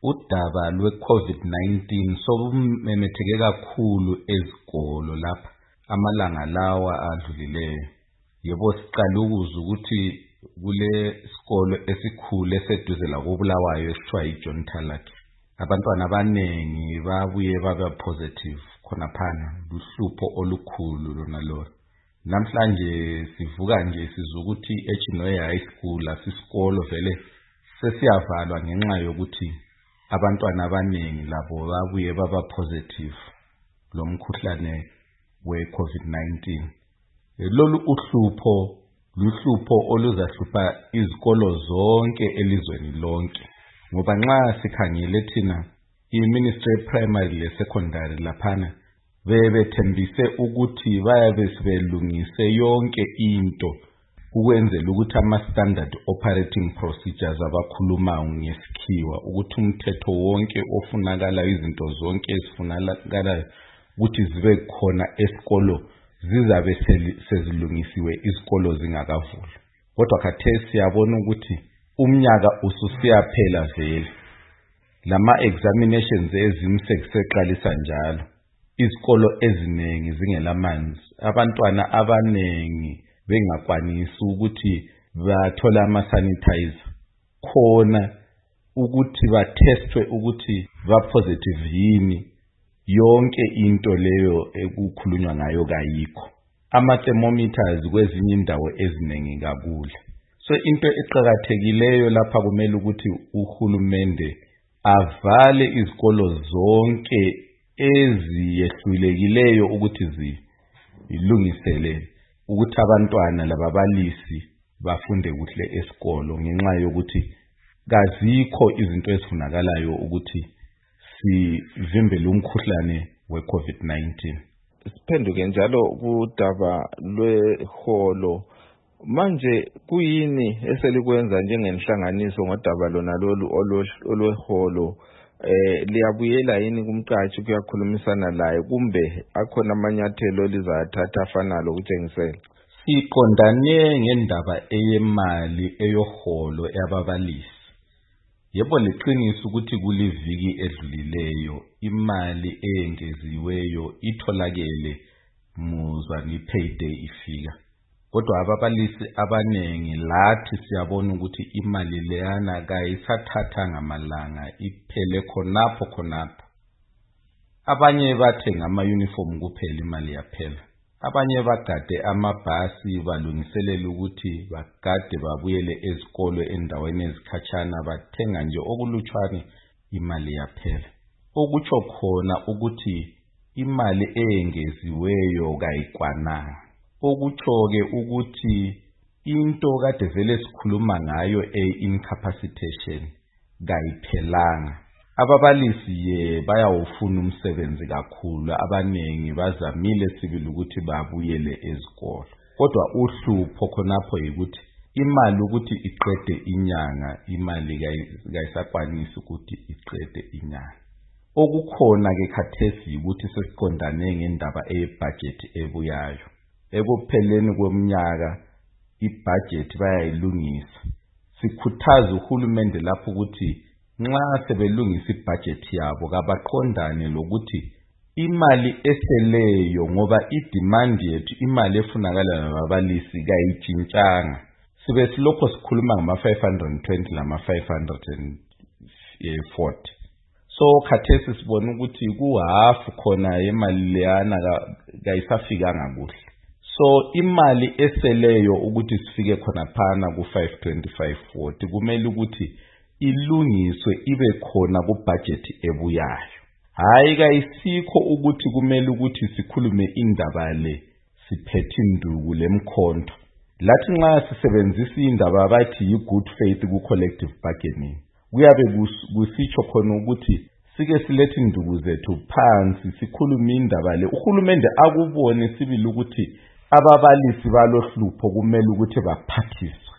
Udaba lwe-COVID-19 solumemetheke kakhulu ezikolo lapha amalanga lawa adlulileyo. Yebo siqala ukuzwa ukuthi kule sikolo esikhulu eseduze la koBulawayo esithiwa iJohn Talak, abantwana abanengi babuye baba positive khona phana, luhlupho olukhulu lona lo. Namhlanje sivuka nje sizwa ukuthi eChinoyi High School asisikolo vele sesiyavalwa ngenxa yokuthi abantwana abanengi labo babuye baba positive lo mkhuhlane we-COVID-19. Lolu uhlupho luhlupho oluzahlupha izikolo zonke elizweni lonke, ngoba nxa sikhangele thina i-Ministry Primary le Secondary laphana bebethembise ukuthi bayabe sebelungise yonke into ukwenzela ukuthi ama-standard operating procedures abakhuluma ngesikhiwa, ukuthi umthetho wonke ofunakala, izinto zonke ezifunakala ukuthi zibe khona esikolo zizabe sezilungisiwe izikolo zingakavulwa. Kodwa khathesi siyabona ukuthi umnyaka ususiyaphela vele, lama examinations ezimseqalisa njalo, izikolo eziningi zingelamanzi, abantwana abanengi bengakwanisi ukuthi bathola ama-sanitizer khona ukuthi batestwe ukuthi ba-positive yini. Yonke into leyo ekukhulunywa ngayo kayikho. Ama-thermometers kwezinye indawo eziningi kakule. So into eqhakathekileyo lapha kumele ukuthi uhulumende avale izikolo zonke eziyehlulekileyo ukuthi zilungisele ukuthi abantwana lababalisi bafunde kuhle esikolo, ngenxa yokuthi kazikho izinto ezifunakalayo ukuthi sivimbele umkhuhlane we-COVID-19. Siphenduke njalo kudaba lweholo. Manje kuyini eselikwenza njengenhlanganiso ngodaba lona lolu olweholo? Liyabuyela yini kumqashi kuyakhulumisana laye, kumbe akhona amanyathelo lizathatha afana lokutshengisela? Siqondane ngendaba eyemali eyoholo yababalisi. Yebo liqiniso ukuthi kuliviki edlulileyo imali eyengeziweyo itholakele muzwa ni-payday ifika. Kodwa ababalisi abanengi lathi siyabona ukuthi imali leyana kayisathatha ngamalanga iphele khonapho. Abanye bathenga ama-uniform kuphela imali yaphela. Abanye bagade amabhasi balungiselela ukuthi bagade babuyele ezikolo endaweni ezikhatshana, bathenga nje okulutshwane imali yaphela. Okutsho khona ukuthi imali eyengeziweyo kayikwananga. Okutsho-ke ukuthi into kade vele sikhuluma ngayo incapacitation kayiphelanga. Ababalisi bayawufuna umsebenzi kakhulu, abanengi bazamile sibili ukuthi babuyele ezikolo. Kodwa uhlupho khonapho yikuthi imali ukuthi iqede inyanga, imali kayisakwanisi ukuthi iqede inyanga. Okukhona-ke khathesi ukuthi sesiqondane ngendaba eyebudget ebuyayo. Ekupheleni komnyaka ibudget bayayilungisa. Sikhuthaza uhulumende lapho ukuthi nxa sebelungisa ibudget yabo kabaqondane lokuthi imali eseleyo, ngoba idemand yethu imali efunakala nababalisi kayitshintshanga. Sibe silokho sikhuluma ngama-520 lama-540. So khathesi sibona ukuthi kuhafu khona imali leyana kayisafikanga kuhle. So imali eseleyo ukuthi sifike khona phana ku-520-540 kumele ukuthi ilungiswe ibe khona kubudget ebuyayo. Hayi kayisikho ukuthi kumele ukuthi sikhulume indaba le siphethe induku lemkhonto. Lathi nxa sisebenzisa indaba bathi yi-good faith ku-collective bargaining, kuyabe kusitsho khona ukuthi sike silethe induku zethu phansi sikhulume indaba le. Uhulumende akubone sibili ukuthi ababalisi balohlupho kumele ukuthi baphathiswe.